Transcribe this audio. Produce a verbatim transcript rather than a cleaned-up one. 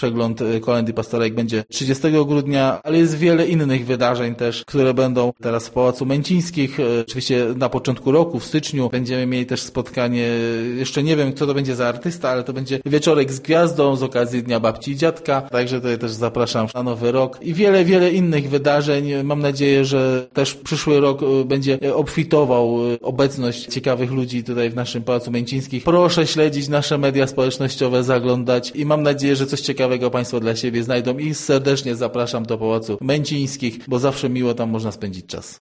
przegląd Kolędy Pastorek będzie trzydziestego grudnia, ale jest wiele innych wydarzeń też, które będą teraz w Pałacu Męcińskich. Oczywiście na początku roku, w styczniu, będziemy mieli też spotkanie, jeszcze nie wiem, kto to będzie za artysta, ale to będzie wieczorek z gwiazdą z okazji Dnia Babci i Dziadka, także tutaj też zapraszam na nowy rok i wiele, wiele innych wydarzeń. Mam nadzieję, że też przyszły rok będzie obfitował obecność ciekawych ludzi tutaj w naszym Pałacu Męcińskich. Proszę śledzić nasze media społecznościowe, zaglądać i mam nadzieję, że coś ciekawego Państwo dla siebie znajdą i serdecznie zapraszam do Pałacu Męcińskich, bo zawsze miło tam można spędzić czas.